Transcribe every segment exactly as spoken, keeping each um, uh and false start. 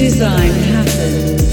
Design happens.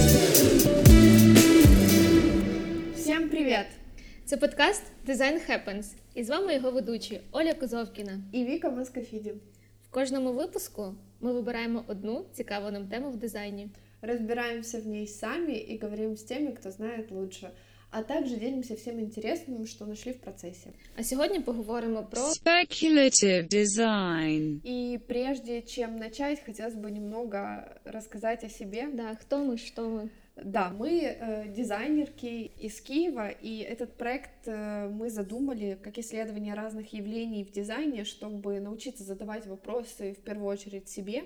Всім привіт! Це подкаст Design Happens. І з вами його ведучі Оля Козовкіна і Віка Москафіді. В кожному випуску ми вибираємо одну цікаву нам тему в дизайні. Разбираемся в ней сами и говорим с теми, кто знает лучше. А также делимся всем интересным, что нашли в процессе. А сьогодні поговоримо про Speculative design. И прежде чем начать, хотелось бы немного рассказать о себе. да, хто ми, що ми. Да, мы э, дизайнерки из Киева, и этот проект э, мы задумали как исследование разных явлений в дизайне, чтобы научиться задавать вопросы в первую очередь себе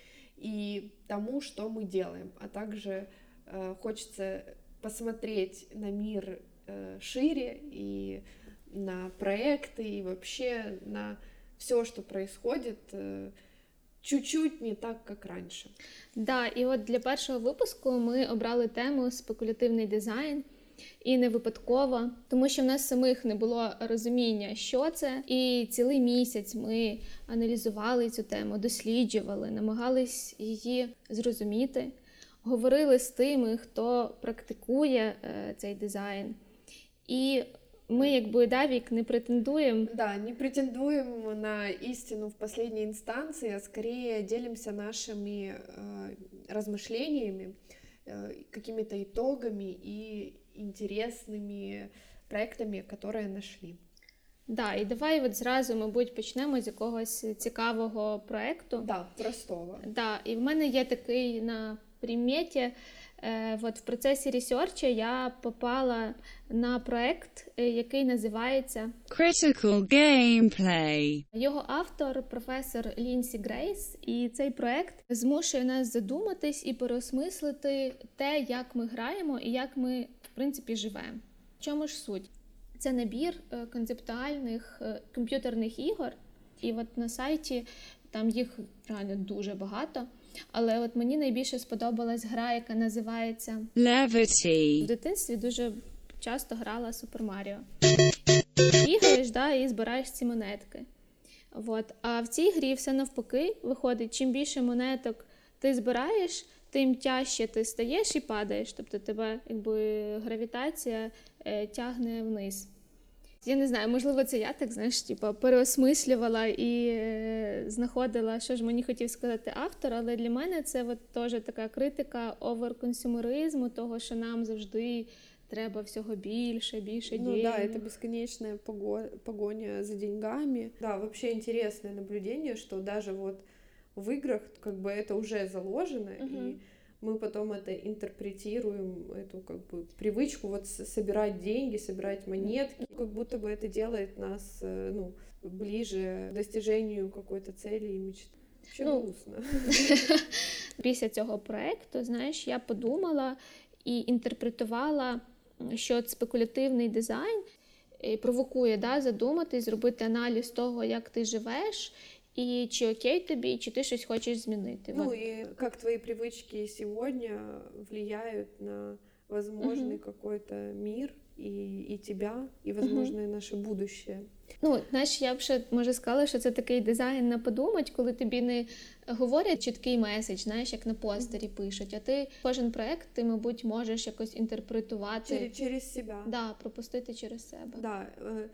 и тому, что мы делаем, а также э, хочется посмотреть на мир э, шире и на проекты и вообще на все, что происходит, э, чуть-чуть не так, як раніше. Да, і от для першого випуску ми обрали тему спекулятивний дизайн. І не випадково, тому що в нас самих не було розуміння, що це. І цілий місяць ми аналізували цю тему, досліджували, намагались її зрозуміти, говорили з тими, хто практикує е, цей дизайн. І ми, якби, Давік, не претендуем. Да, не претендуем на истину в последней инстанции, а скорее делимся нашими э, размышлениями, э, какими-то итогами и интересными проектами, которые нашли. Да, і давай от зразу, мабуть, почнемо з якогось цікавого проекту. Да, простого. Да, і в мене є такий на приміті. Е, от в процесі ресерчу я попала на проект, який називається Critical Gameplay. Його автор професор Лінсі Грейс, і цей проект змушує нас задуматись і переосмислити те, як ми граємо і як ми, в принципі, живемо. В чому ж суть? Це набір концептуальних комп'ютерних ігор, і от на сайті там їх реально дуже багато. Але от мені найбільше сподобалась гра, яка називається Levity. В дитинстві дуже часто грала Super Mario. Бігаєш, да, і збираєш ці монетки. От. А в цій грі все навпаки виходить, чим більше монеток ти збираєш, тим тяжче ти стаєш і падаєш. Тобто тебе, якби, гравітація е, тягне вниз. Я не знаю, можливо, це я так, знаєш, типу, переосмислювала і е, знаходила, що ж мені хотів сказати автор, але для мене це от теж така критика оверконсюмеризму, того, що нам завжди треба всього більше, більше ну, денег. Ну да, это бесконечная погоня за деньгами. Да, вообще интересное наблюдение, что даже вот в играх как бы это уже заложено, uh-huh. и мы потом это интерпретируем, эту как бы привычку вот собирать деньги, собирать монетки, как будто бы это делает нас, ну, ближе к достижению какой-то цели и мечты. Що ну, грустно. Після цього проекту, знаєш, я подумала і інтерпретувала, що спекулятивний дизайн провокує, да, задуматись, зробити аналіз того, як ти живеш, и чи окей тобі, чи ти щось хочеш змінити. Ну вот. И как твои привычки сегодня влияют на возможный uh-huh. какой-то мир и, и тебя, и возможное uh-huh. наше будущее. Ну, знаєш, я б ще, може, сказала, що це такий дизайн на подумать, коли тобі не говорять чіткий меседж, знаєш, як на постері пишуть, а ти кожен проект, ти, мабуть, можеш якось інтерпретувати. Через, через себя. Да, пропустити через себе. Да,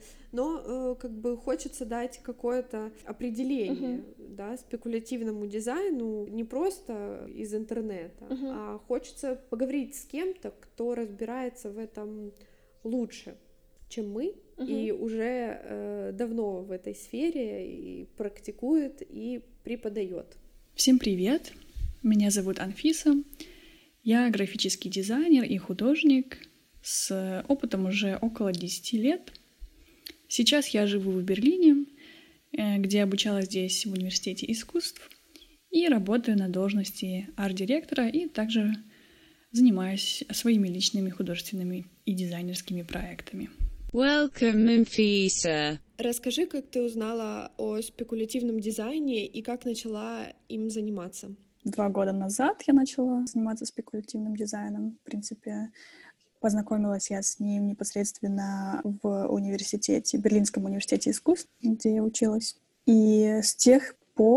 но как бы хочется дать какое-то определение, uh-huh. да, спекулятивному дизайну не просто из интернета, uh-huh. а хочется поговорить с кем-то, кто разбирается в этом лучше, чем мы, uh-huh. и уже э, давно в этой сфере и практикует, и преподает. Всем привет! Меня зовут Анфиса. Я графический дизайнер и художник с опытом уже около десять лет. Сейчас я живу в Берлине, где обучалась здесь в университете искусств, и работаю на должности арт-директора, и также занимаюсь своими личными художественными и дизайнерскими проектами. Welcome, Anfisa. Расскажи, как ты узнала о спекулятивном дизайне и как начала им заниматься? Два года назад я начала заниматься спекулятивным дизайном. В принципе, познакомилась я с ним непосредственно в университете, Берлинском университете искусств, где я училась. И с тех пор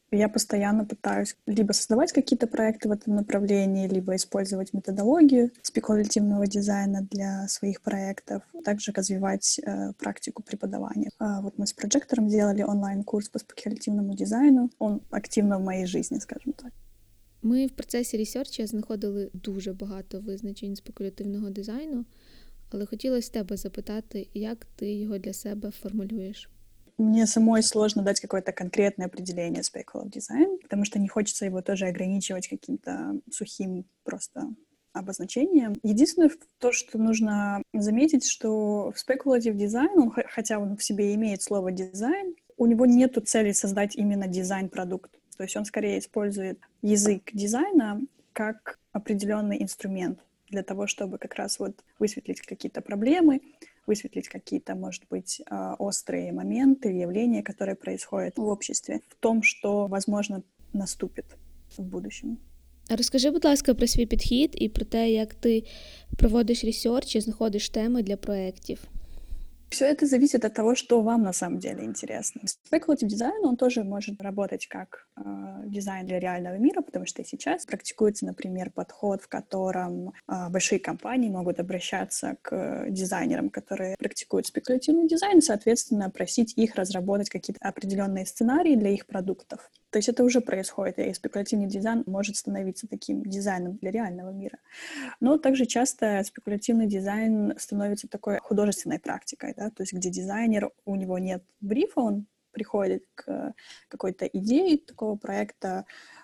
Я постоянно пытаюсь либо создавать какие-то проекты в этом направлении, либо использовать методологию спекулятивного дизайна для своих проектов, также развивать э, практику преподавания. А вот мы с Проджектором делали онлайн-курс по спекулятивному дизайну. Он активно в моїй житті, скажімо так. Ми в процесі ресерчу знаходили дуже багато визначень спекулятивного дизайну, але хотілося тебе запитати, як ти його для себе формулюєш? Мне самой сложно дать какое-то конкретное определение speculative design, потому что не хочется его тоже ограничивать каким-то сухим просто обозначением. Единственное, то, что нужно заметить, что в speculative design, он, хотя он в себе имеет слово дизайн, у него нету цели создать именно дизайн-продукт. То есть он скорее использует язык дизайна как определенный инструмент для того, чтобы как раз вот высветлить какие-то проблемы, высветлить какие-то, может быть, острые моменты, явления, которые происходят в обществе, в том, что, возможно, наступит в будущем. Розкажи, будь ласка, про свій підхід і про те, як ти проводиш ресерч і знаходиш теми для проєктів. Все это зависит от того, что вам на самом деле интересно. Speculative дизайн, он тоже может работать как э, дизайн для реального мира, потому что и сейчас практикуется, например, подход, в котором э, большие компании могут обращаться к дизайнерам, которые практикуют спекулятивный дизайн, и, соответственно, просить их разработать какие-то определенные сценарии для их продуктов. То есть это уже происходит, и спекулятивный дизайн может становиться таким дизайном для реального мира. Но также часто спекулятивный дизайн становится такой художественной практикой, да, то есть где дизайнер, у него нет брифа, он приходит к какой-то идее такого проекта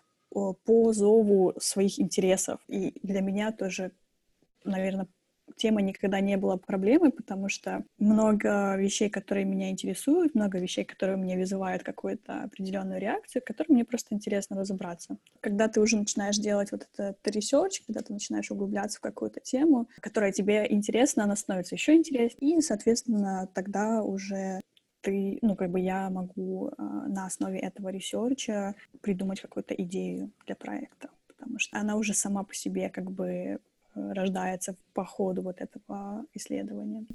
по зову своих интересов. И для меня тоже, наверное, тема никогда не была проблемой, потому что много вещей, которые меня интересуют, много вещей, которые у меня вызывают какую-то определенную реакцию, которым мне просто интересно разобраться. Когда ты уже начинаешь делать вот этот ресерч, когда ты начинаешь углубляться в какую-то тему, которая тебе интересна, она становится еще интереснее, и, соответственно, тогда уже ты, ну, как бы я могу э, на основе этого ресерча придумать какую-то идею для проекта, потому что она уже сама по себе как бы рождається по ходу вот этого исследования.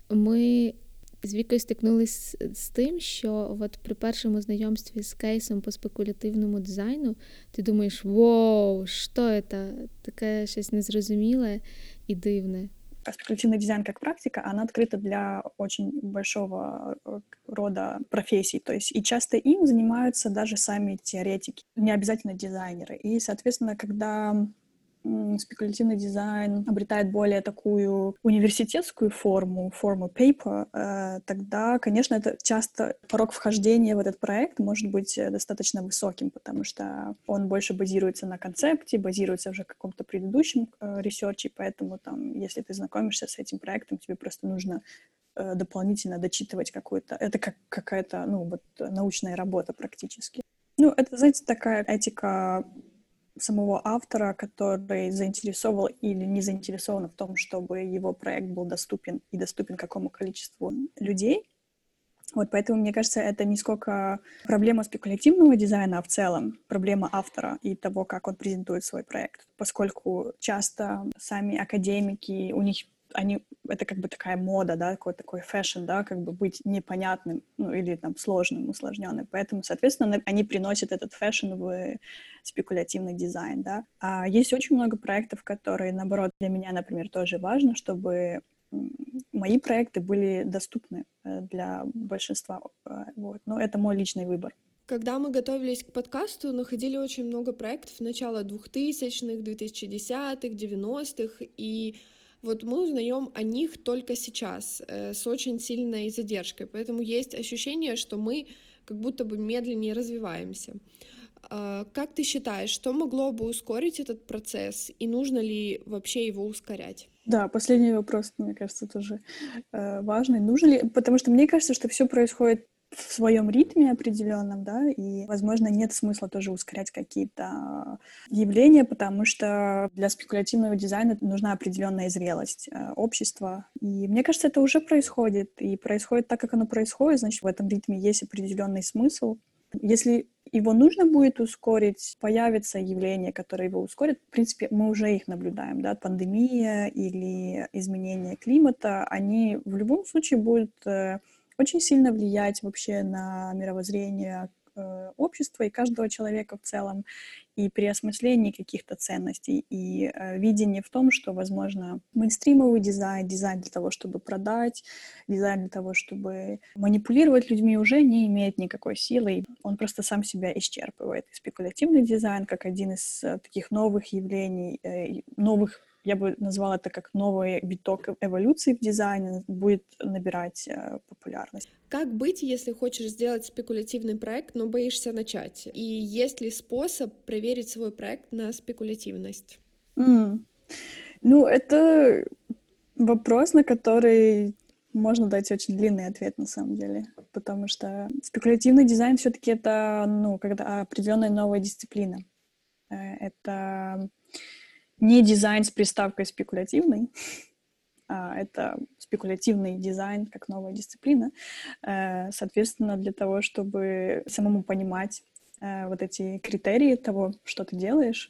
Ми з Вікою стикнулись з тим, що от при першому знайомстві з кейсом по спекулятивному дизайну ти думаєш, вау, що це? Таке щось незрозуміле і дивне. Спекулятивный дизайн как практика, она открыта для очень большого рода профессий, то есть и часто им занимаются даже сами теоретики, не обязательно дизайнеры. И, соответственно, когда спекулятивный дизайн обретает более такую университетскую форму, форму paper, тогда, конечно, это часто порог вхождения в этот проект может быть достаточно высоким, потому что он больше базируется на концепте, базируется уже в каком-то предыдущем ресерче, поэтому там, если ты знакомишься с этим проектом, тебе просто нужно дополнительно дочитывать какую-то... Это как какая-то, ну, вот научная работа практически. Ну, это, знаете, такая этика самого автора, который заинтересован или не заинтересован в том, чтобы его проект был доступен и доступен какому количеству людей. Вот поэтому, мне кажется, это не сколько проблема спекулятивного дизайна, а в целом проблема автора и того, как он презентует свой проект. Поскольку часто сами академики, у них они, это как бы такая мода, да, такой, такой фэшн, да, как бы быть непонятным, ну, или там сложным, усложненным. Поэтому, соответственно, они приносят этот фэшн в спекулятивный дизайн, да. А есть очень много проектов, которые, наоборот, для меня, например, тоже важно, чтобы мои проекты были доступны для большинства, вот. Но это мой личный выбор. Когда мы готовились к подкасту, находили очень много проектов начала двухтысячных, две тысячи десятых, девяностых, и вот мы узнаем о них только сейчас, э, с очень сильной задержкой, поэтому есть ощущение, что мы как будто бы медленнее развиваемся. Э, как ты считаешь, что могло бы ускорить этот процесс, и нужно ли вообще его ускорять? Да, последний вопрос, мне кажется, тоже э, важный. Нужно ли, потому что мне кажется, что все происходит в своем ритме определенном, да, и, возможно, нет смысла тоже ускорять какие-то явления, потому что для спекулятивного дизайна нужна определенная зрелость э, общества. И мне кажется, это уже происходит, и происходит так, как оно происходит, значит, в этом ритме есть определенный смысл. Если его нужно будет ускорить, появятся явления, которые его ускорят. В принципе, мы уже их наблюдаем, да, пандемия или изменение климата, они в любом случае будут э, очень сильно влиять вообще на мировоззрение э, общества и каждого человека в целом, и при осмыслении каких-то ценностей, и э, видении в том, что, возможно, мейнстримовый дизайн, дизайн для того, чтобы продать, дизайн для того, чтобы манипулировать людьми, уже не имеет никакой силы, он просто сам себя исчерпывает. И спекулятивный дизайн, как один из э, таких новых явлений, э, новых, я бы назвала это как новый виток эволюции в дизайне, будет набирать э, популярность. Как быть, если хочешь сделать спекулятивный проект, но боишься начать? И есть ли способ проверить свой проект на спекулятивность? Mm. Ну, это вопрос, на который можно дать очень длинный ответ на самом деле, потому что спекулятивный дизайн все-таки это, ну, когда определенная новая дисциплина. Это не дизайн с приставкой спекулятивный, а это спекулятивный дизайн как новая дисциплина. Соответственно, для того, чтобы самому понимать вот эти критерии того, что ты делаешь,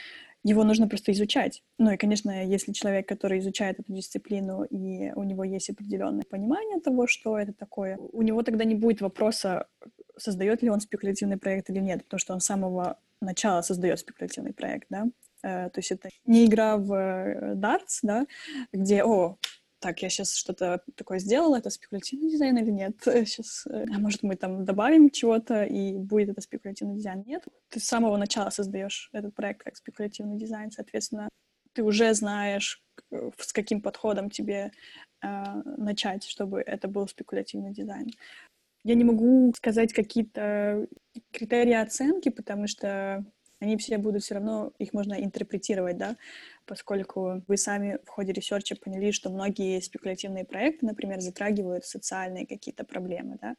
его нужно просто изучать. Ну и, конечно, если человек, который изучает эту дисциплину, и у него есть определенное понимание того, что это такое, у него тогда не будет вопроса, создает ли он спекулятивный проект или нет, потому что он с самого начала создает спекулятивный проект, да. То есть это не игра в дартс, да, где, о, так, я сейчас что-то такое сделала, это спекулятивный дизайн или нет? Сейчас, а может, мы там добавим чего-то, и будет это спекулятивный дизайн? Нет. Ты с самого начала создаешь этот проект как спекулятивный дизайн, соответственно, ты уже знаешь, с каким подходом тебе э, начать, чтобы это был спекулятивный дизайн. Я не могу сказать какие-то критерии оценки, потому что они все будут все равно, их можно интерпретировать, да, поскольку вы сами в ходе ресерча поняли, что многие спекулятивные проекты, например, затрагивают социальные какие-то проблемы, да,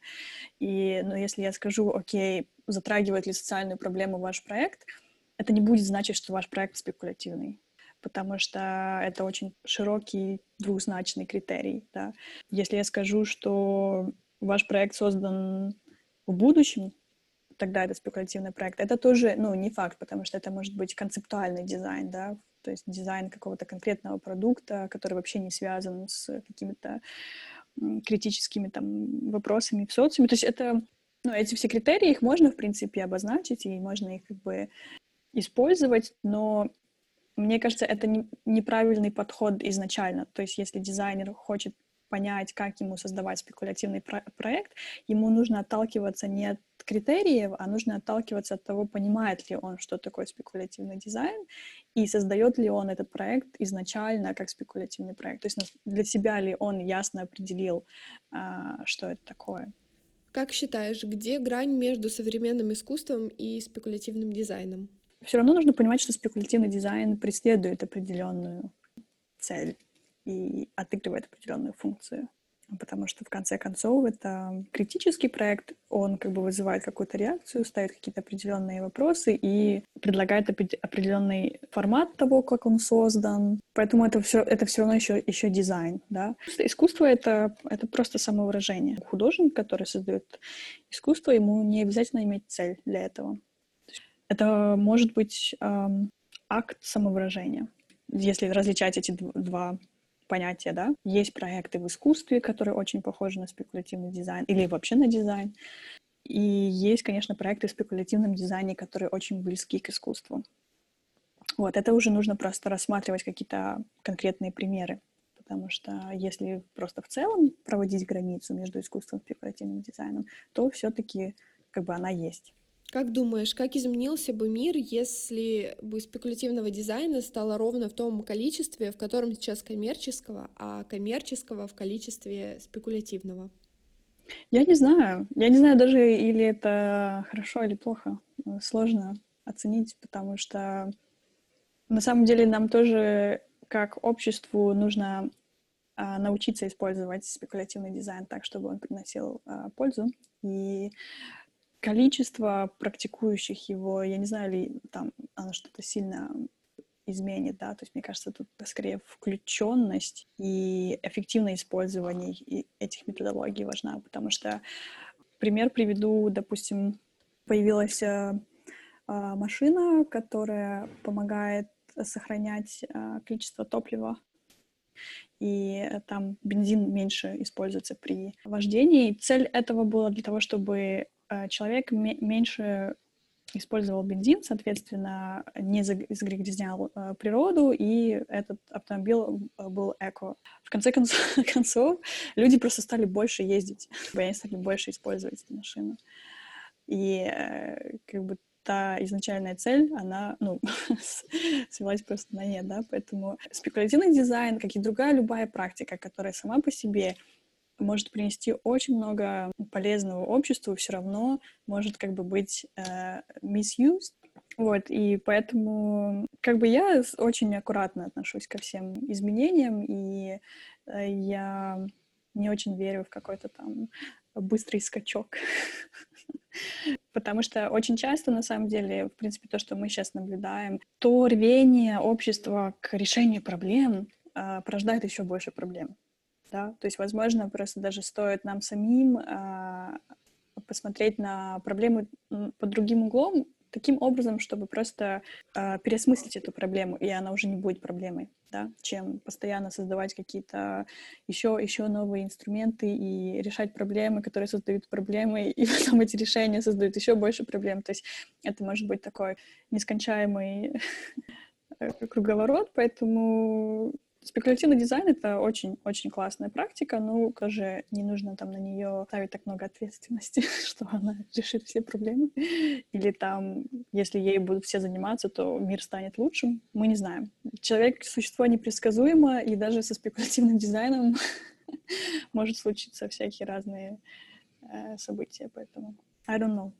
и, ну, если я скажу, окей, затрагивает ли социальную проблему ваш проект, это не будет значить, что ваш проект спекулятивный, потому что это очень широкий двузначный критерий, да. Если я скажу, что ваш проект создан в будущем, тогда это спекулятивный проект. Это тоже, ну, не факт, потому что это может быть концептуальный дизайн, да, то есть дизайн какого-то конкретного продукта, который вообще не связан с какими-то критическими там вопросами в социуме. То есть это, ну, эти все критерии, их можно, в принципе, обозначить, и можно их как бы использовать, но мне кажется, это не, неправильный подход изначально. То есть если дизайнер хочет понять, как ему создавать спекулятивный про- проект, ему нужно отталкиваться не от критериев, а нужно отталкиваться от того, понимает ли он, что такое спекулятивный дизайн, и создает ли он этот проект изначально как спекулятивный проект. То есть для себя ли он ясно определил, что это такое. Как считаешь, где грань между современным искусством и спекулятивным дизайном? Все равно нужно понимать, что спекулятивный дизайн преследует определенную цель и отыгрывает определенную функцию. Потому что, в конце концов, это критический проект, он как бы вызывает какую-то реакцию, ставит какие-то определенные вопросы и предлагает определенный формат того, как он создан. Поэтому это все, это все равно еще, еще дизайн, да. Искусство — это, это просто самовыражение. Художник, который создает искусство, ему не обязательно иметь цель для этого. Это может быть эм, акт самовыражения. Если различать эти два понятия, да, есть проекты в искусстве, которые очень похожи на спекулятивный дизайн или вообще на дизайн, и есть, конечно, проекты в спекулятивном дизайне, которые очень близки к искусству. Вот, это уже нужно просто рассматривать какие-то конкретные примеры, потому что если просто в целом проводить границу между искусством и спекулятивным дизайном, то все-таки как бы она есть. Как думаешь, как изменился бы мир, если бы спекулятивного дизайна стало ровно в том количестве, в котором сейчас коммерческого, а коммерческого в количестве спекулятивного? Я не знаю. Я не знаю даже, или это хорошо или плохо. Сложно оценить, потому что на самом деле нам тоже, как обществу, нужно а, научиться использовать спекулятивный дизайн так, чтобы он приносил а, пользу. И количество практикующих его, я не знаю, ли там оно что-то сильно изменит, да, то есть мне кажется, тут скорее включенность и эффективное использование этих методологий важна, потому что пример приведу, допустим, появилась а, машина, которая помогает сохранять а, количество топлива, и там бензин меньше используется при вождении. Цель этого была для того, чтобы э, человек ме- меньше использовал бензин, соответственно, не заг- загрязнял э, природу, и этот автомобиль э, был эко. В конце концов, концов, люди просто стали больше ездить, они стали больше использовать эту машину. И э, как бы та изначальная цель, она, ну, свелась просто на нет, да, поэтому спекулятивный дизайн, как и другая любая практика, которая сама по себе может принести очень много полезного обществу, все равно может как бы быть э, misused. Вот, и поэтому как бы я очень аккуратно отношусь ко всем изменениям, и э, я не очень верю в какой-то там быстрый скачок. Потому что очень часто, на самом деле, в принципе, то, что мы сейчас наблюдаем, то рвение общества к решению проблем э, порождает еще больше проблем. Да? То есть, возможно, просто даже стоит нам самим э, посмотреть на проблемы под другим углом, таким образом, чтобы просто э, переосмыслить эту проблему, и она уже не будет проблемой, да? Чем постоянно создавать какие-то еще, еще новые инструменты и решать проблемы, которые создают проблемы, и потом эти решения создают еще больше проблем. То есть это может быть такой нескончаемый круговорот, поэтому спекулятивный дизайн — это очень-очень классная практика, но тоже не нужно там на нее ставить так много ответственности, что она решит все проблемы. Или там, если ей будут все заниматься, то мир станет лучшим. Мы не знаем. Человек — существо непредсказуемо, и даже со спекулятивным дизайном может случиться всякие разные э, события, поэтому I don't know.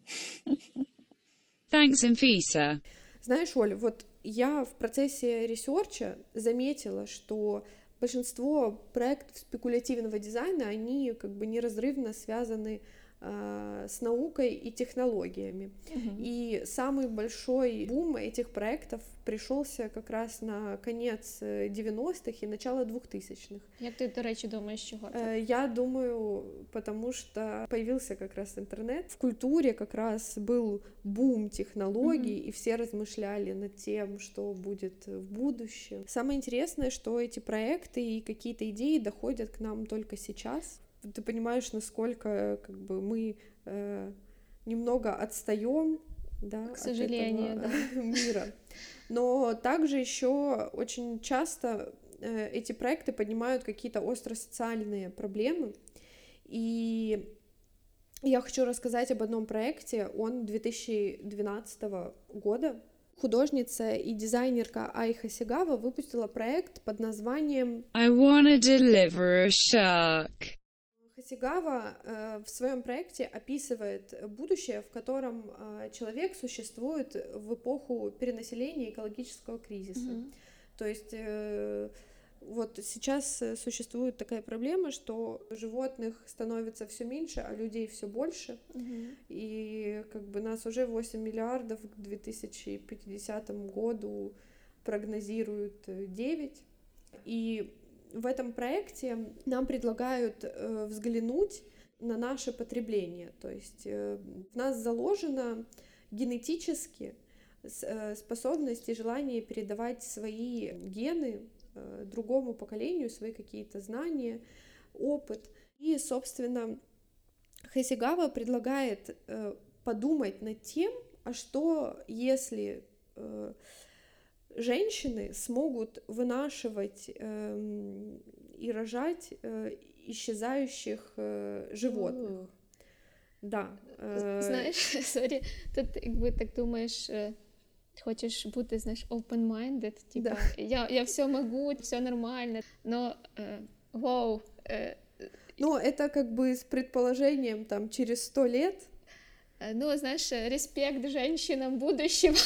Thanks, Anfisa. Знаешь, Оль, вот я в процессе ресерча заметила, что большинство проектов спекулятивного дизайна, они как бы неразрывно связаны э, с наукой и технологиями. Мгм. И самый большой бум этих проектов пришелся как раз на конец э, девяностых и начало двухтысячных. Як ти, до речі, думаєш, чого це? Э, Я думаю, потому что появился как раз интернет. В культуре как раз был бум технологий, Мгм. и все размышляли над тем, что будет в будущем. Самое интересное, что эти проекты и какие-то идеи доходят к нам только сейчас. Ты понимаешь, насколько как бы мы э, немного отстаем, да, К от сожалению, этого мира. Но также еще очень часто э, эти проекты поднимают какие-то остро-социальные проблемы. И я хочу рассказать об одном проекте. Он две тысячи двенадцатого года. Художница и дизайнерка Ай Хасигава выпустила проект под названием I wanna deliver a shark. Хасигава э, в своем проекте описывает будущее, в котором э, человек существует в эпоху перенаселения и экологического кризиса. Мгм. То есть э, вот сейчас э, существует такая проблема, что животных становится все меньше, а людей все больше. Мгм. И как бы нас уже восемь миллиардов к две тысячи пятидесятому году прогнозируют э, девять. И в этом проекте нам предлагают э, взглянуть на наше потребление. То есть э, в нас заложено генетически с- э, способность и желание передавать свои гены э, другому поколению, свои какие-то знания, опыт. И, собственно, Хасигава предлагает э, подумать над тем, а что если э, женщины смогут вынашивать эм, и рожать э, исчезающих э, животных. О. Да. э, Знаєш, сорі, тут якби так думаєш, е, хочеш бути, знаєш, open-minded, типа, Да. я, я все могу, все нормально, но, е, вау, е, Но это как бы с предположением там через сто лет. е, ну, знаєш, респект женщинам будущего.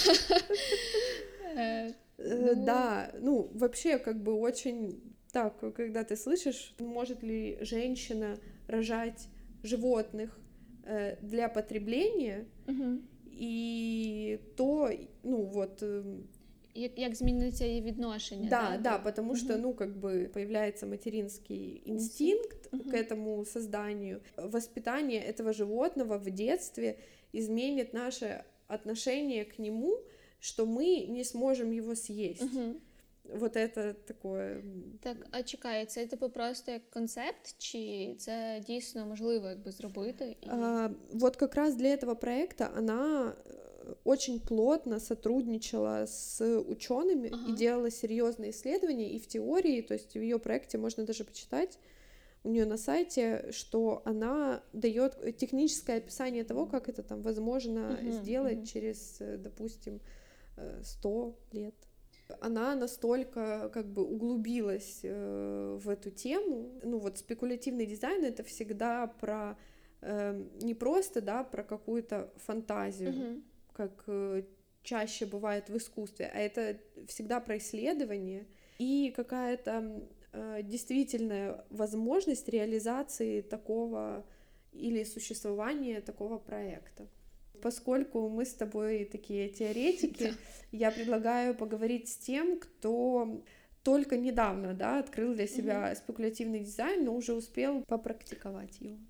Е, Э, Ну. Да, ну вообще как бы очень так, когда ты слышишь, может ли женщина рожать животных э, для потребления, мгм. и то, ну вот, э, Як, як зміниться її відношення? да, да, до- потому что, Мгм. ну, как бы появляется материнский инстинкт Мгм. к этому созданию. Воспитание этого животного в детстве изменит наше отношение к нему, что мы не сможем его съесть. Мгм. Вот это такое. Так, а чекай, це типу просто як концепт, чи це дійсно можливо якби зробити? І... А, вот как раз для этого проекта она очень плотно сотрудничала с учеными ага. и делала серьезные исследования, и в теории, то есть в ее проекте можно даже почитать у нее на сайте, что она дает техническое описание того, как это там возможно uh-huh, сделать uh-huh. через, допустим, сто лет. Она настолько как бы углубилась э, в эту тему. Ну вот спекулятивный дизайн — это всегда про э, не просто, да, про какую-то фантазию, uh-huh. как э, чаще бывает в искусстве, а это всегда про исследование и какая-то э, действительная возможность реализации такого или существования такого проекта. Поскольку мы с тобой такие теоретики, я предлагаю поговорить с тем, кто только недавно, да, открыл для себя спекулятивный дизайн, но уже успел попрактиковать его.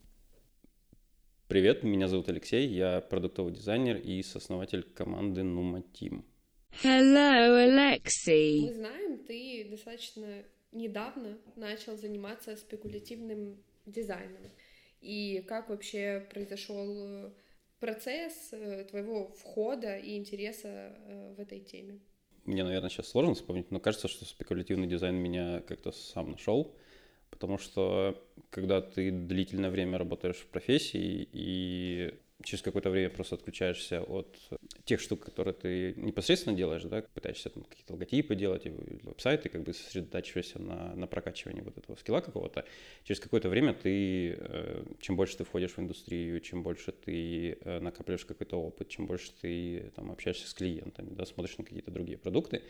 Привет, меня зовут Алексей, я продуктовый дизайнер и сооснователь команды Numa Team. Hello, Alexei. Мы знаем, ты достаточно недавно начал заниматься спекулятивным дизайном. И как вообще произошел процесс твоего входа и интереса в этой теме? Мне, наверное, сейчас сложно вспомнить, но кажется, что спекулятивный дизайн меня как-то сам нашел, потому что когда ты длительное время работаешь в профессии и через какое-то время просто отключаешься от тех штук, которые ты непосредственно делаешь, да, пытаешься там какие-то логотипы делать, веб-сайты, как бы сосредотачиваешься на, на прокачивании вот этого скилла какого-то, через какое-то время ты, чем больше ты входишь в индустрию, чем больше ты накапливаешь какой-то опыт, чем больше ты там общаешься с клиентами, да, смотришь на какие-то другие продукты,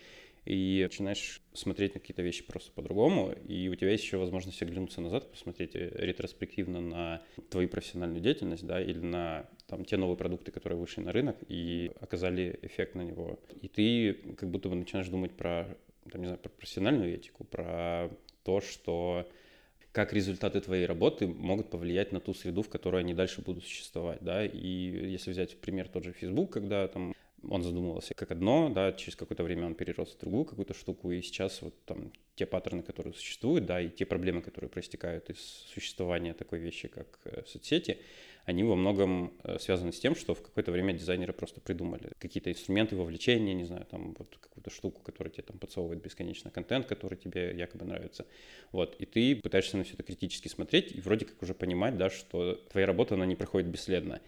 и начинаешь смотреть на какие-то вещи просто по-другому, и у тебя есть еще возможность оглянуться назад, посмотреть ретроспективно на твою профессиональную деятельность, да, или на там, те новые продукты, которые вышли на рынок и оказали эффект на него. И ты как будто бы начинаешь думать про, там, не знаю, про профессиональную этику, про то, что как результаты твоей работы могут повлиять на ту среду, в которой они дальше будут существовать, да, и если взять пример тот же Facebook, когда там он задумывался как одно, да, через какое-то время он перерос в другую какую-то штуку, и сейчас вот там те паттерны, которые существуют, да, и те проблемы, которые проистекают из существования такой вещи, как э, соцсети, они во многом э, связаны с тем, что в какое-то время дизайнеры просто придумали какие-то инструменты вовлечения, не знаю, там вот какую-то штуку, которая тебе там подсовывает бесконечно контент, который тебе якобы нравится, вот, и ты пытаешься на все это критически смотреть и вроде как уже понимать, да, что твоя работа, она не проходит бесследно.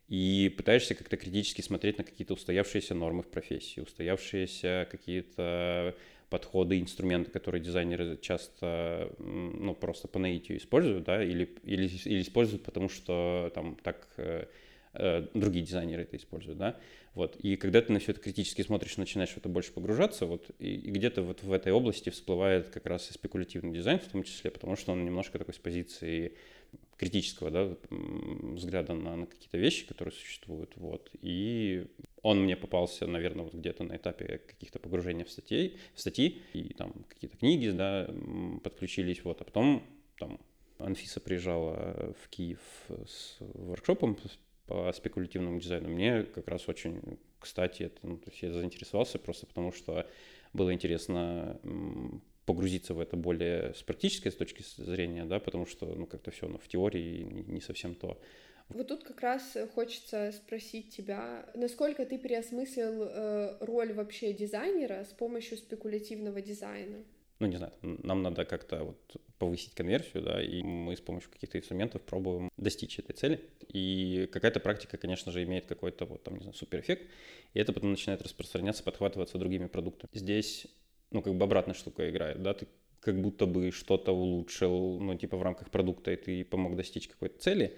И пытаешься как-то критически смотреть на какие-то устоявшиеся нормы в профессии, устоявшиеся какие-то подходы, инструменты, которые дизайнеры часто, ну, просто по наитию используют, да, или, или, или используют, потому что там так э, э, другие дизайнеры это используют, да, вот. И когда ты на все это критически смотришь, начинаешь в это больше погружаться, вот, и, и где-то вот в этой области всплывает как раз и спекулятивный дизайн в том числе, потому что он немножко такой с позиции критического, да, взгляда на, на какие-то вещи, которые существуют, вот, и он мне попался, наверное, вот где-то на этапе каких-то погружения в статей, в статьи, и там какие-то книги, да, подключились, вот, а потом там Анфиса приезжала в Киев с воркшопом по спекулятивному дизайну, мне как раз очень, кстати, это, ну, то есть я заинтересовался просто потому, что было интересно погрузиться в это более с практической с точки зрения, да, потому что, ну, как-то все, ну, в теории не совсем то. Вот тут как раз хочется спросить тебя, насколько ты переосмыслил э, роль вообще дизайнера с помощью спекулятивного дизайна? Ну, не знаю, нам надо как-то вот повысить конверсию, да, и мы с помощью каких-то инструментов пробуем достичь этой цели. И какая-то практика, конечно же, имеет какой-то вот там, не знаю, суперэффект, и это потом начинает распространяться, подхватываться другими продуктами. Здесь, ну, как бы обратная штука играет, да, ты как будто бы что-то улучшил, ну, типа в рамках продукта, и ты помог достичь какой-то цели,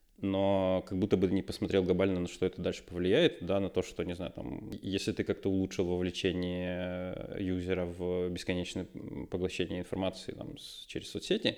но как будто бы не посмотрел глобально, на что это дальше повлияет, да, на то, что, не знаю, там, если ты как-то улучшил вовлечение юзера в бесконечное поглощение информации там, с, через соцсети,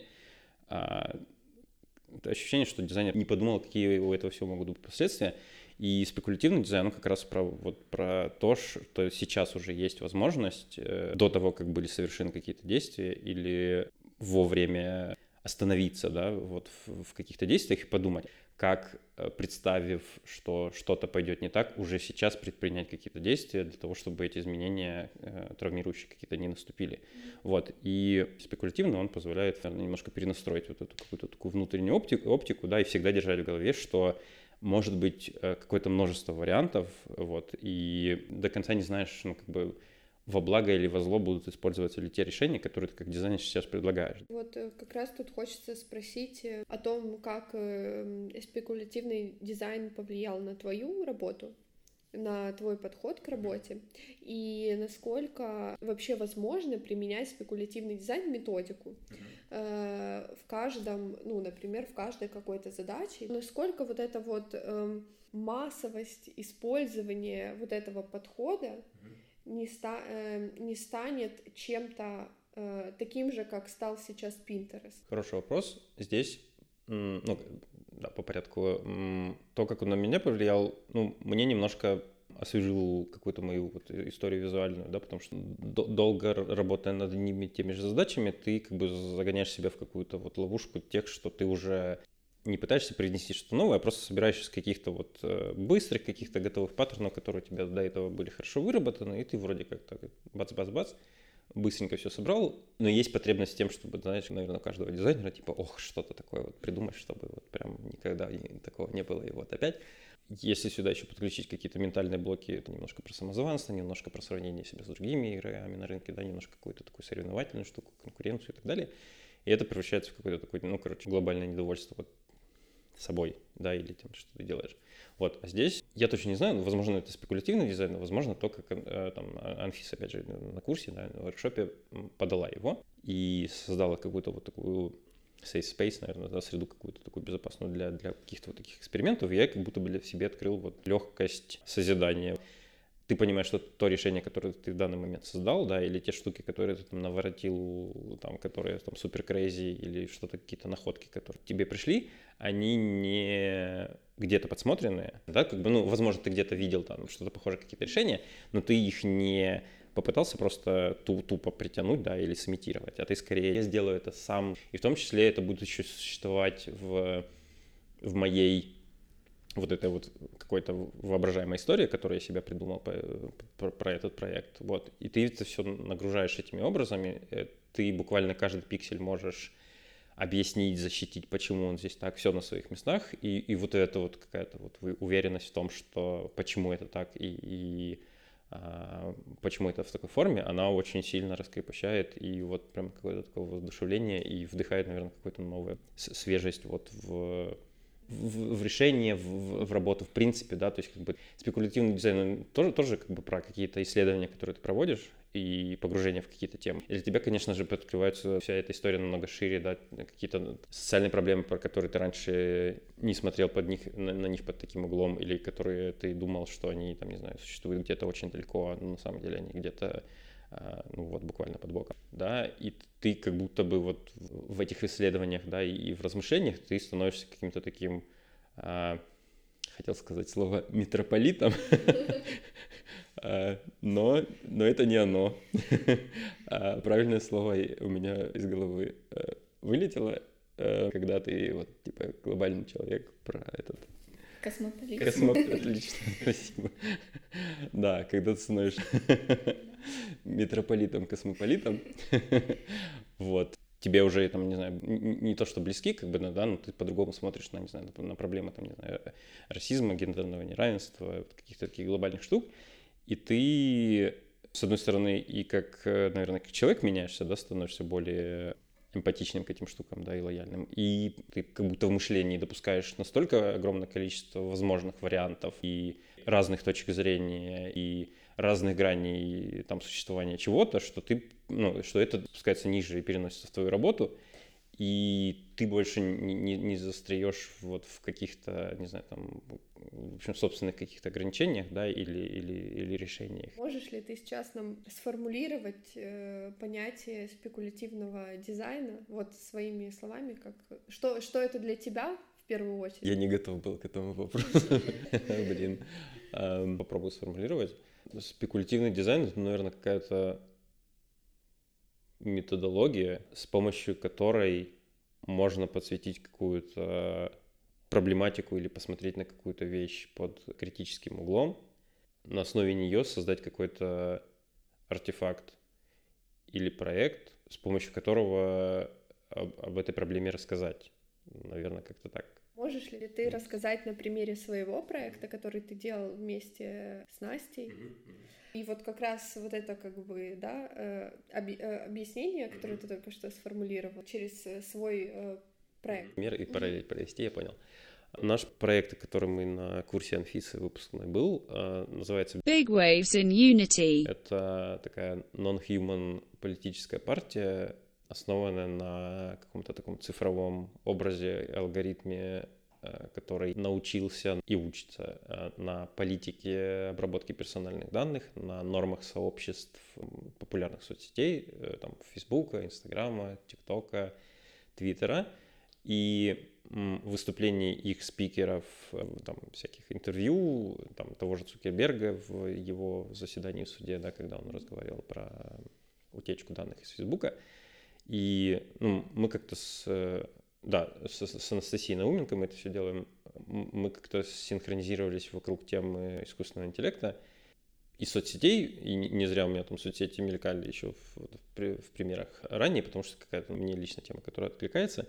а, это ощущение, что дизайнер не подумал, какие у этого всего могут быть последствия, и спекулятивный дизайн, ну, как раз про, вот, про то, что сейчас уже есть возможность э, до того, как были совершены какие-то действия или во время остановиться, да, вот в, в каких-то действиях и подумать, как, представив, что что-то пойдет не так, уже сейчас предпринять какие-то действия для того, чтобы эти изменения э, травмирующие какие-то не наступили. Вот. И спекулятивно он позволяет, наверное, немножко перенастроить вот эту какую-то такую внутреннюю оптику, оптику, да, и всегда держать в голове, что может быть э, какое-то множество вариантов, вот, и до конца не знаешь, ну, как бы, во благо или во зло будут использоваться ли те решения, которые ты как дизайнер сейчас предлагаешь. Вот как раз тут хочется спросить о том, как спекулятивный дизайн повлиял на твою работу, на твой подход к работе, и насколько вообще возможно применять спекулятивный дизайн, методику э, в каждом, ну, например, в каждой какой-то задаче, насколько вот эта вот э, массовость использования вот этого подхода не, ста, э, не станет чем-то э, таким же, как стал сейчас Pinterest? Хороший вопрос. Здесь, ну, да, по порядку, то, как он на меня повлиял, ну, мне немножко освежил какую-то мою вот историю визуальную, да, потому что долго работая над одними теми же задачами, ты как бы загоняешь себя в какую-то вот ловушку тех, что ты уже не пытаешься привнести что-то новое, а просто собираешься из каких-то вот быстрых, каких-то готовых паттернов, которые у тебя до этого были хорошо выработаны, и ты вроде как так бац-бац-бац, быстренько все собрал, но есть потребность в тем, чтобы, знаешь, наверное, у каждого дизайнера, типа, ох, что-то такое вот придумать, чтобы вот прям никогда такого не было, и вот опять. Если сюда еще подключить какие-то ментальные блоки, это немножко про самозванство, немножко про сравнение себя с другими игроками на рынке, да, немножко какую-то такую соревновательную штуку, конкуренцию и так далее, и это превращается в какое-то такое, ну, короче, глобальное недовольство вот собой, да, или тем, что ты делаешь. Вот, а здесь я точно не знаю, возможно, это спекулятивный дизайн, возможно, то, как там Анфиса, опять же, на курсе, да, на воркшопе подала его и создала какую-то вот такую safe space, наверное, да, среду какую-то такую безопасную для, для каких-то вот таких экспериментов, и я как будто бы для себе открыл вот легкость созидания. Ты понимаешь, что то решение, которое ты в данный момент создал, да, или те штуки, которые ты там наворотил, там, которые там супер крейзи, или что-то, какие-то находки, которые к тебе пришли, они не где-то подсмотренные, да, как бы, ну, возможно, ты где-то видел там что-то похожее, какие-то решения, но ты их не попытался просто тупо притянуть, да, или сымитировать, а ты скорее, я сделаю это сам, и в том числе это будет еще существовать в, в моей вот этой вот какой-то воображаемой истории, которую я себя придумал по, про, про этот проект, вот, и ты это все нагружаешь этими образами, ты буквально каждый пиксель можешь объяснить, защитить, почему он здесь так, все на своих местах, и, и вот это вот какая-то вот уверенность в том, что почему это так, и, и а, почему это в такой форме, она очень сильно раскрепощает, и вот прям какое-то такое воодушевление, и вдыхает, наверное, какую-то новую свежесть вот в... В, в решение, в, в работу, в принципе, да, то есть как бы спекулятивный дизайн тоже, тоже как бы про какие-то исследования, которые ты проводишь, и погружение в какие-то темы. И для тебя, конечно же, открывается вся эта история намного шире, да, какие-то социальные проблемы, про которые ты раньше не смотрел под них, на, на них под таким углом, или которые ты думал, что они, там, не знаю, существуют где-то очень далеко, но на самом деле они где-то, ну вот, буквально под боком, да, и ты как будто бы вот в этих исследованиях, да, и в размышлениях ты становишься каким-то таким, а, хотел сказать слово митрополитом, но, но это не оно. Правильное слово у меня из головы вылетело, когда ты вот типа глобальный человек про этот... Космополит. Космополит, отлично, спасибо. Да, когда ты становишься митрополитом-космополитом, вот, тебе уже, там, не знаю, не то, что близки, как бы, да, но ты по-другому смотришь на, не знаю, на проблемы, там, не знаю, расизма, гендерного неравенства, каких-то таких глобальных штук, и ты, с одной стороны, и как, наверное, как человек меняешься, да, становишься более эмпатичным к этим штукам, да, и лояльным. И ты как будто в мышлении допускаешь настолько огромное количество возможных вариантов и разных точек зрения, и разных граней там существования чего-то, что ты, ну, что это спускается ниже и переносится в твою работу, и ты больше не, не, не застряешь вот в каких-то, не знаю, там, в общем, собственных каких-то ограничениях, да, или, или, или решениях. Можешь ли ты сейчас нам сформулировать э, понятие спекулятивного дизайна вот своими словами, как что, что это для тебя в первую очередь? Я не готов был к этому вопросу. Блин. Попробую сформулировать. Спекулятивный дизайн — это, наверное, какая-то методология, с помощью которой можно подсветить какую-то проблематику или посмотреть на какую-то вещь под критическим углом, на основе нее создать какой-то артефакт или проект, с помощью которого об, об этой проблеме рассказать. Наверное, как-то так. Можешь ли ты рассказать на примере своего проекта, который ты делал вместе с Настей? Mm-hmm. И вот как раз вот это как бы, да, объяснение, которое mm-hmm. ты только что сформулировал, через свой проект. Пример и параллель провести, я понял. Наш проект, который мы на курсе Анфисы выпускной был, называется Big Waves in Unity. Это такая non-human политическая партия, основанная на каком-то таком цифровом образе, алгоритме, который научился и учится на политике обработки персональных данных, на нормах сообществ популярных соцсетей, там, Фейсбука, Инстаграма, ТикТока, Твиттера. И выступлений их спикеров, там, всяких интервью, там, того же Цукерберга в его заседании в суде, да, когда он разговаривал про утечку данных из Фейсбука. И ну, мы как-то с, да, с, с Анастасией Науменко мы это все делаем, мы как-то синхронизировались вокруг темы искусственного интеллекта и соцсетей, и не зря у меня там соцсети мелькали еще в, в, в примерах ранее, потому что какая-то мне лично тема, которая откликается.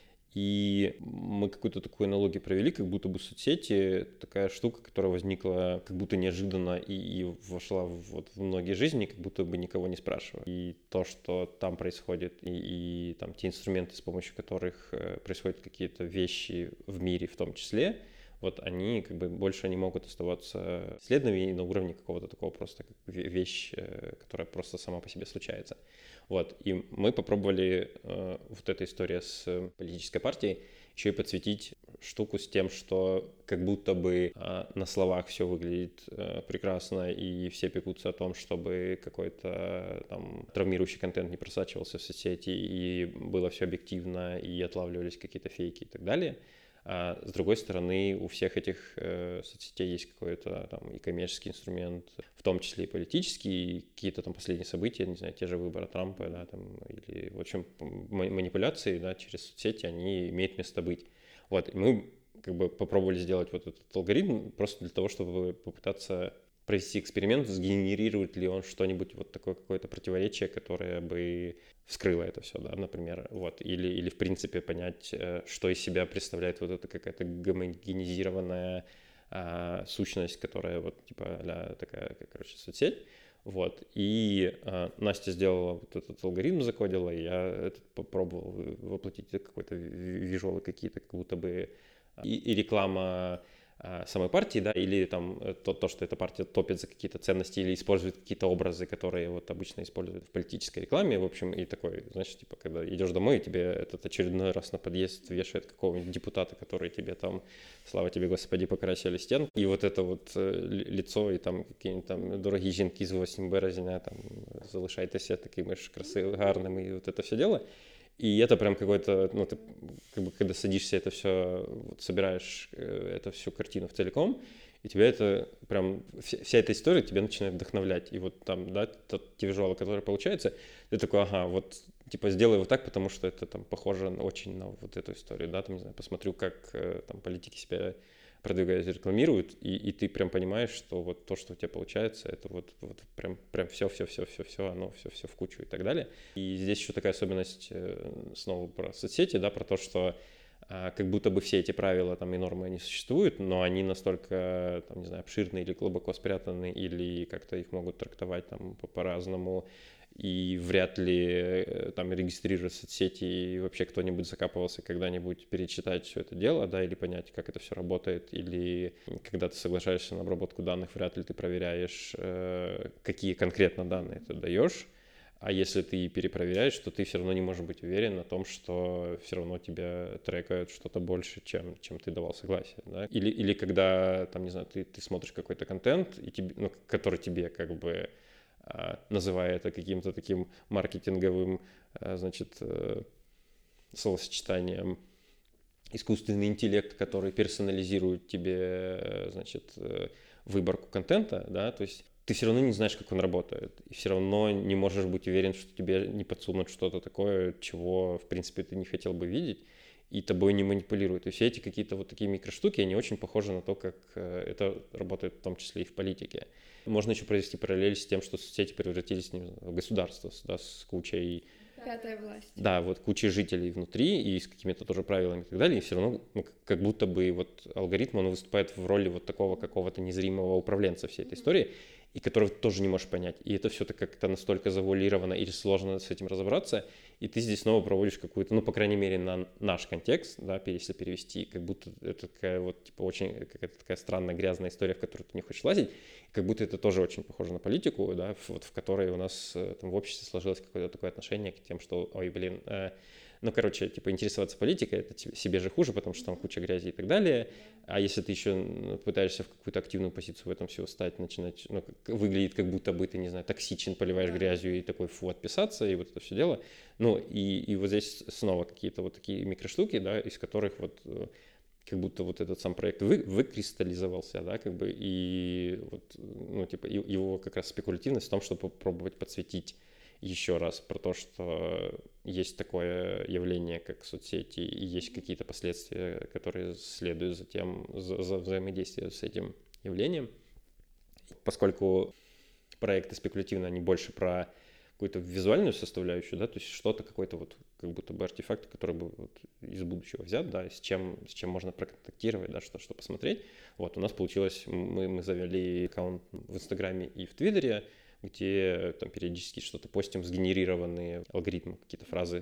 И мы какую-то такую аналогию провели, как будто бы соцсети такая штука, которая возникла как будто неожиданно и, и вошла в, вот, в многие жизни, как будто бы никого не спрашивая. И то, что там происходит, и, и там те инструменты, с помощью которых происходят какие-то вещи в мире в том числе, вот они как бы больше не могут оставаться исследованиями на уровне какого-то такого просто как вещь, которая просто сама по себе случается. Вот, и мы попробовали э, вот эта история с политической партией еще и подсветить штуку с тем, что как будто бы э, на словах все выглядит э, прекрасно, и все пекутся о том, чтобы какой-то э, там травмирующий контент не просачивался в соцсети, и было все объективно, и отлавливались какие-то фейки и так далее. А с другой стороны, у всех этих э, соцсетей есть какой-то там и коммерческий инструмент, в том числе и политический, и какие-то там последние события, не знаю, те же выборы Трампа, да, там, или, в общем, манипуляции, да, через соцсети, они имеют место быть. Вот, и мы как бы попробовали сделать вот этот алгоритм просто для того, чтобы попытаться провести эксперимент, сгенерирует ли он что-нибудь, вот такое какое-то противоречие, которое бы вскрыло это все, да, например, вот, или, или в принципе понять, что из себя представляет вот эта какая-то гомогенизированная а, сущность, которая вот типа а, такая, как, короче, соцсеть, вот, и а, Настя сделала вот этот алгоритм, закодила, и я этот попробовал воплотить в какой-то визуалы какие-то, как будто бы и, и реклама самой партии, да, или там то, то, что эта партия топит за какие-то ценности или использует какие-то образы, которые вот обычно используют в политической рекламе, в общем, и такой, знаешь, типа, когда идешь домой, и тебе этот очередной раз на подъезд вешает какого-нибудь депутата, который тебе там, слава тебе, Господи, покрасили стенку, и вот это вот лицо, и там какие-нибудь там дорогі жінки з восьмим березня, там, залишайтеся такими ж красивыми, гарными, и вот это все дело. И это прям какой-то, ну, ты как бы когда садишься, это все, вот, собираешь эту всю картину в целиком, и тебя это прям, вся, вся эта история тебя начинает вдохновлять. И вот там, да, тот, те визуалы, которые получаются, ты такой, ага, вот, типа, сделай вот так, потому что это там похоже очень на вот эту историю, да, там, не знаю, посмотрю, как там политики себя продвигают, рекламируют, и, и ты прям понимаешь, что вот то, что у тебя получается, это вот, вот прям, прям все, все, все, все, все, оно все, все в кучу и так далее. И здесь еще такая особенность снова про соцсети, да, про то, что а, как будто бы все эти правила там и нормы они существуют, но они настолько, там, не знаю, обширны или глубоко спрятаны, или как-то их могут трактовать там по- по-разному. И вряд ли там регистрируют соцсети и вообще кто-нибудь закапывался когда-нибудь перечитать все это дело, да, или понять, как это все работает, или когда ты соглашаешься на обработку данных, вряд ли ты проверяешь, какие конкретно данные ты даешь, а если ты перепроверяешь, то ты все равно не можешь быть уверен о том, что все равно тебя трекают что-то больше, чем, чем ты давал согласие, да, или, или когда, там, не знаю, ты, ты смотришь какой-то контент, и тебе, ну, который тебе как бы называя это каким-то таким маркетинговым, значит, словосочетанием, искусственный интеллект, который персонализирует тебе, значит, выборку контента, да, то есть ты все равно не знаешь, как он работает, и все равно не можешь быть уверен, что тебе не подсунут что-то такое, чего, в принципе, ты не хотел бы видеть, и тобой не манипулируют. И все эти какие-то вот такие микроштуки, они очень похожи на то, как это работает в том числе и в политике. Можно еще провести параллель с тем, что соцсети превратились в государство, да, с кучей... Пятая власть. Да, вот кучей жителей внутри и с какими-то тоже правилами и так далее, и все равно ну, как будто бы вот алгоритм, он выступает в роли вот такого какого-то незримого управленца всей этой истории, и которого ты тоже не можешь понять. И это все как-то настолько завуалировано или сложно с этим разобраться, и ты здесь снова проводишь какую-то, ну, по крайней мере, на наш контекст, да, если перевести, как будто это такая вот, типа, очень какая-то такая странная, грязная история, в которую ты не хочешь лазить, и как будто это тоже очень похоже на политику, да, вот в которой у нас там в обществе сложилось какое-то такое отношение к тем, что, ой, блин, э, ну, короче, типа, интересоваться политикой, это себе же хуже, потому что там куча грязи и так далее. А если ты еще пытаешься в какую-то активную позицию в этом всего стать, начинать, ну, как, выглядит как будто бы ты, не знаю, токсичен, поливаешь грязью и такой, фу, отписаться, и вот это все дело. Ну, и, и вот здесь снова какие-то вот такие микроштуки, да, из которых вот как будто вот этот сам проект вы, выкристаллизовался, да, как бы, и вот, ну, типа, его как раз спекулятивность в том, чтобы попробовать подсветить еще раз про то, что есть такое явление, как соцсети, и есть какие-то последствия, которые следуют за тем, за, за взаимодействием с этим явлением. Поскольку проекты спекулятивные, они больше про какую-то визуальную составляющую, да, то есть что-то, какой-то вот как будто бы артефакт, который бы вот из будущего взят, да, с чем, с чем можно проконтактировать, да, что, что посмотреть. Вот, у нас получилось, мы, мы завели аккаунт в Инстаграме и в Твиттере, где там периодически что-то постим, сгенерированные алгоритмы, какие-то фразы.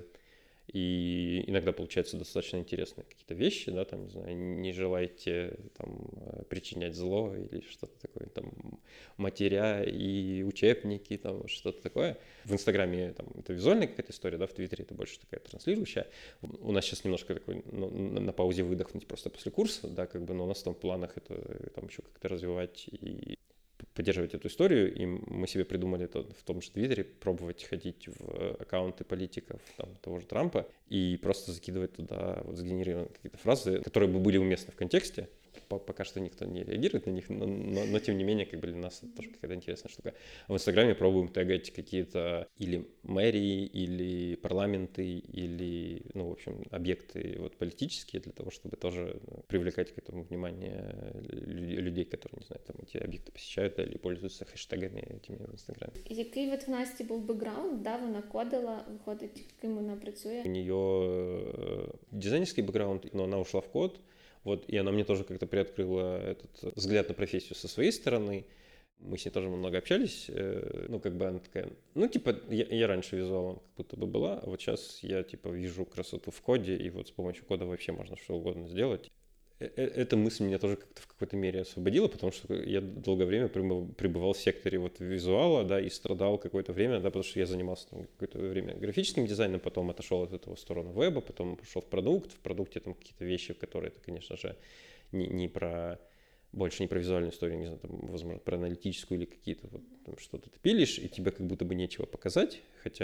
И иногда получаются достаточно интересные какие-то вещи, да, там, не знаю, не желаете там причинять зло или что-то такое, там, матеря и учебники, там, что-то такое. В Инстаграме там это визуальная какая-то история, да, в Твиттере это больше такая транслирующая. У нас сейчас немножко такой, ну, на паузе выдохнуть просто после курса, да, как бы, но у нас там в планах это там еще как-то развивать и поддерживать эту историю, и мы себе придумали это в том же Твиттере, пробовать ходить в аккаунты политиков, там, того же Трампа, и просто закидывать туда вот сгенерированные какие-то фразы, которые бы были уместны в контексте. Пока что никто не реагирует на них, но, но, но тем не менее, как бы для нас это тоже какая-то интересная штука. А в Инстаграме пробуем тегать какие-то или мэрии, или парламенты, или, ну, в общем, объекты вот политические, для того, чтобы тоже привлекать к этому внимание людей, которые, не знаю, там эти объекты посещают или пользуються хэштегами этими в Інстаграмі. Який от в Насті був бекграунд, да, вона кодила, виходить, ким вона працює? У нее дизайнерский бэкграунд, но она ушла в код. Вот, и она мне тоже как-то приоткрыла этот взгляд на профессию со своей стороны. Мы с ней тоже много общались. Ну, как бы она такая... Ну, типа, я, я раньше визуалом как будто бы была, а вот сейчас я, типа, вижу красоту в коде, и вот с помощью кода вообще можно что угодно сделать. Эта мысль меня тоже как-то в какой-то мере освободила, потому что я долгое время пребывал в секторе вот визуала, да, и страдал какое-то время, да, потому что я занимался там какое-то время графическим дизайном, потом отошел от этого в сторону веба, потом пошел в продукт, в продукте там какие-то вещи, которые это, конечно же, не, не про... больше не про визуальную историю, не знаю, там, возможно, про аналитическую или какие-то вот там, что-то ты пилишь, и тебе как будто бы нечего показать,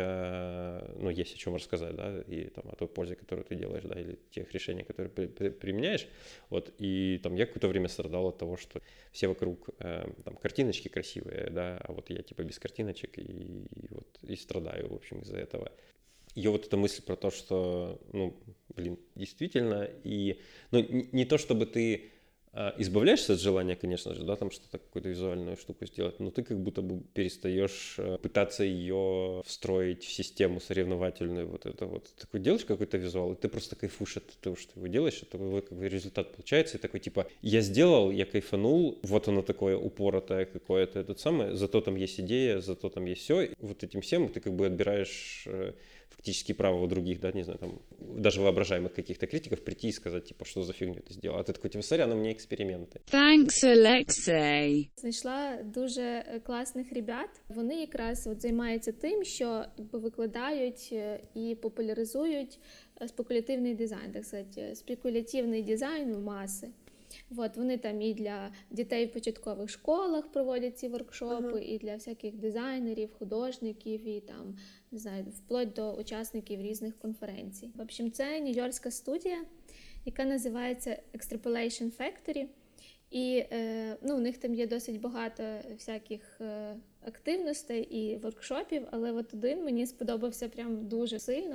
хотя, ну, есть о чем рассказать, да, и там о той пользе, которую ты делаешь, да, или тех решений, которые при, при, применяешь, вот, и там я какое-то время страдал от того, что все вокруг, э, там, картиночки красивые, да, а вот я, типа, без картиночек, и, и вот, и страдаю, в общем, из-за этого. Ее вот эта мысль про то, что, ну, блин, действительно, и, ну, не, не то, чтобы ты избавляешься от желания, конечно же, да, там что-то, какую-то визуальную штуку сделать, но ты как будто бы перестаешь пытаться ее встроить в систему соревновательную, вот это вот. Такой делаешь какой-то визуал, и ты просто кайфуешь от того, что ты делаешь, это вот как бы результат получается, и такой типа, я сделал, я кайфанул, вот оно такое упоротое какое-то, этот самый, зато там есть идея, зато там есть все, и вот этим всем ты как бы отбираешь фактически право у других, да, не знаю, там, даже воображаемых каких-то критиков прийти и сказать, типа, что за фигню ты сделал. А ты такой, типа, сорян, у меня експерименти. Thanks, Alexei. Знайшла дуже класних ребят. Вони якраз от займаються тим, що якби викладають і популяризують спекулятивний дизайн, так сказати, спекулятивний дизайн в маси. От, вони там і для дітей в початкових школах проводять ці воркшопи, uh-huh. і для всяких дизайнерів, художників, і там, не знаю, вплоть до учасників різних конференцій. В общем, це нью-йоркська студія, яка називається Extrapolation Factory. І е, ну, у них там є досить багато всяких е, активностей і воркшопів, але от один мені сподобався прям дуже сильно.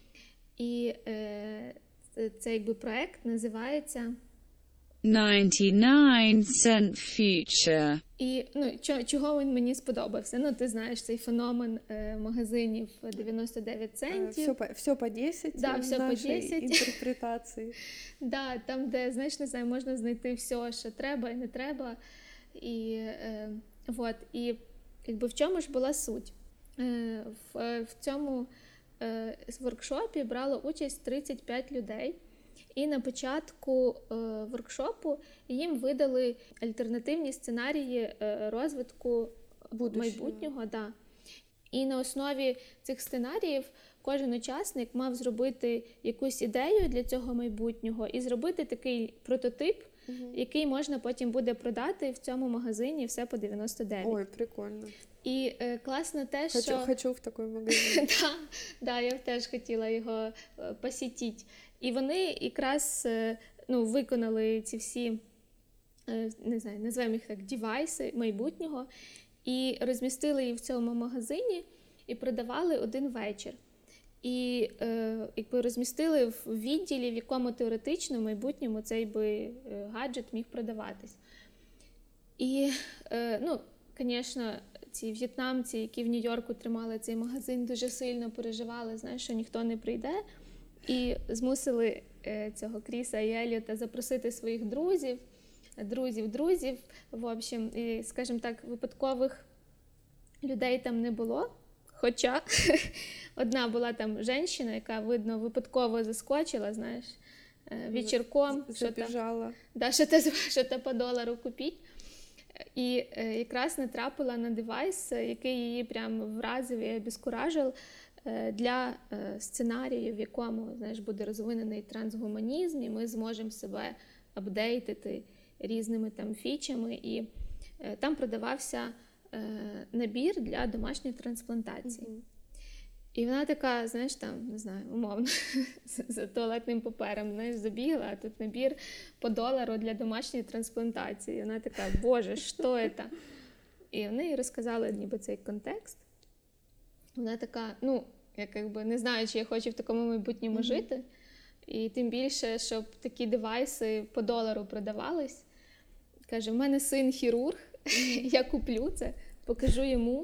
І е, це, це якби проект називається ninety-nine cent Future. І ну, чого він мені сподобався? Ну, ти знаєш цей феномен е, магазинів дев'яносто дев'ять центів. Все по, все по десять да, в все нашій по десять. інтерпретації. Да, там, де, знаєш, не знаю, можна знайти все, що треба і не треба. І, е, вот, і якби в чому ж була суть? Е, в, в цьому е, воркшопі брало участь тридцять п'ять людей. І на початку е, воркшопу їм видали альтернативні сценарії е, розвитку Будущего. майбутнього. Да. І на основі цих сценаріїв кожен учасник мав зробити якусь ідею для цього майбутнього і зробити такий прототип, угу. який можна потім буде продати в цьому магазині все по дев'яносто дев'ять. Ой, прикольно. І е, класно те, хочу, що... Хочу в такий магазин. да, да, я теж хотіла його е, посітити. І вони якраз ну, виконали ці всі, не знаю, називаємо їх так, девайси майбутнього, і розмістили їх в цьому магазині і продавали один вечір. І е, якби розмістили в відділі, в якому теоретично в майбутньому цей би гаджет міг продаватись. І, е, ну, звісно, ці в'єтнамці, які в Нью-Йорку тримали цей магазин, дуже сильно переживали, знаєш, що ніхто не прийде. І змусили е, цього Кріса і Еліота запросити своїх друзів, друзів, друзів, в общем, і, скажімо так, випадкових людей там не було, хоча одна була там жінка, яка, видно, випадково заскочила, знаєш, е, вечірком, забіжала, да, що те що те по долару купіть, і е, якраз натрапила на девайс, який її прям вразив і обескуражив, для сценарію, в якому, знаєш, буде розвинений трансгуманізм, і ми зможемо себе апдейтити різними там фічами. І е, там продавався е, набір для домашньої трансплантації. Mm-hmm. І вона така, знаєш, там, не знаю, умовно, за туалетним папером, знаєш, забігла, а тут набір по долару для домашньої трансплантації. І вона така, боже, що це? І вони їй розказали ніби цей контекст. Вона така, ну, я якби не знаю, чи я хочу в такому майбутньому mm-hmm. жити. І тим більше, щоб такі девайси по долару продавались. Каже, в мене син хірург, mm-hmm. я куплю це, покажу йому.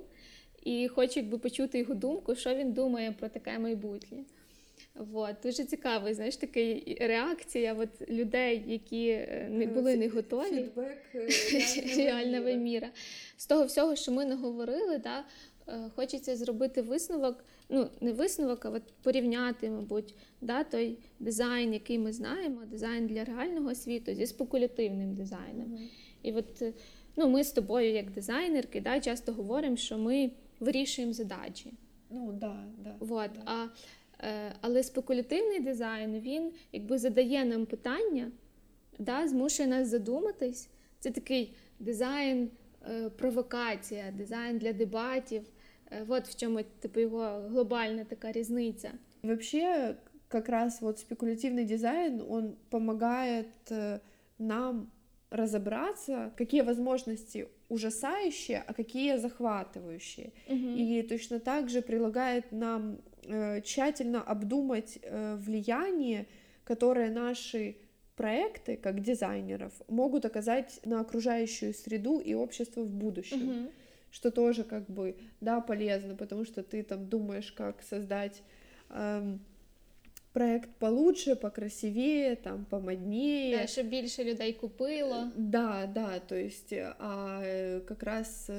І хочу якби почути його думку, що він думає про таке майбутнє. Вот. Дуже цікавий, знаєш, така реакція от, людей, які не були не готові. Фідбек реального міра. З того всього, що ми наговорили, да, хочеться зробити висновок, ну, не висновок, а от порівняти, мабуть, да, той дизайн, який ми знаємо, дизайн для реального світу, зі спекулятивним дизайном. Mm-hmm. І от, ну, ми з тобою, як дизайнерки, да, часто говоримо, що ми вирішуємо задачі. Ну, да, да. Вот. Да. А, е, але спекулятивний дизайн, він якби задає нам питання, да, змушує нас задуматись. Це такий дизайн, е, провокація, дизайн для дебатів. Е, от в чому, типу, його глобальна така різниця. Вообще, как раз вот спекулятивный дизайн, он помогает э, нам разобраться, какие возможности ужасающие, а какие захватывающие. Uh-huh. И точно так же предлагает нам э, тщательно обдумать э, влияние, которое наши проекты, как дизайнеров, могут оказать на окружающую среду и общество в будущем. Uh-huh. Что тоже как бы, да, полезно, потому что ты там думаешь, как создать эм, проект получше, покрасивее, там, помоднее. Да, щоб більше людей купило. Да, да, то есть, а как раз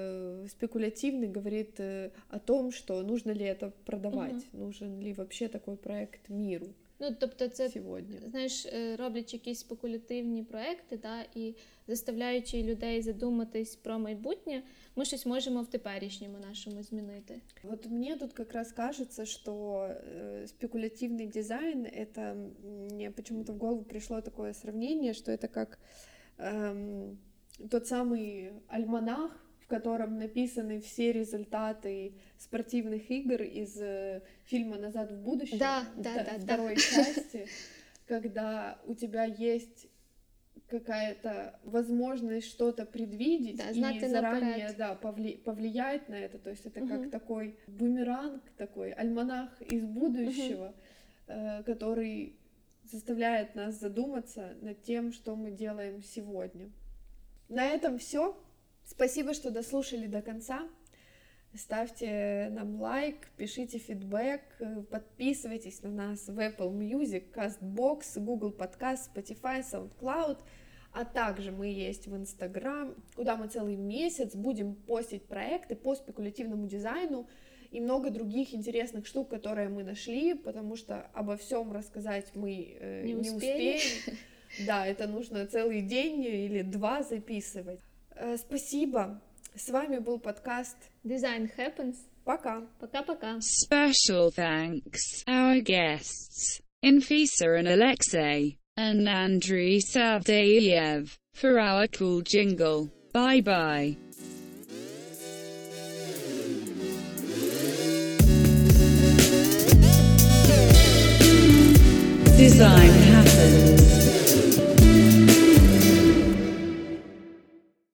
э, спекулятивный говорит э, о том, что нужно ли это продавать, угу. нужен ли вообще такой проект миру. Ну, тобто це, сьогодні. Знаєш, роблять якісь спекулятивні проекти, да, і заставляючи людей задуматись про майбутнє, ми щось можемо в теперішньому нашому змінити. Вот мне тут как раз кажется, что э, спекулятивный дизайн, это мне почему-то в голову пришло такое сравнение, что это как эм, тот самый альманах, в котором написаны все результаты спортивных игр из э, фильма «Назад в будущее», да, да, да, второй да. части, когда у тебя есть какая-то возможность что-то предвидеть Да, и знать заранее наперед. да, повли- повлиять на это. То есть это Мгм. как такой бумеранг, такой альманах из будущего, э, который заставляет нас задуматься над тем, что мы делаем сегодня. На этом все. Спасибо, что дослушали до конца. Ставьте нам лайк, пишите фидбэк, э, подписывайтесь на нас в Apple Music, CastBox, Google Podcast, Spotify, SoundCloud, а также мы есть в Instagram, куда мы целый месяц будем постить проекты по спекулятивному дизайну и много других интересных штук, которые мы нашли, потому что обо всем рассказать мы э, Не не успели. успеем. Да, это нужно целый день или два записывать. Э, Спасибо. С вами был подкаст. Design happens. Пока. Пока-пока. Special thanks our guests, Anfisa and Alexey, and Andriy Savdayev, for our cool jingle. Bye bye. Design happens.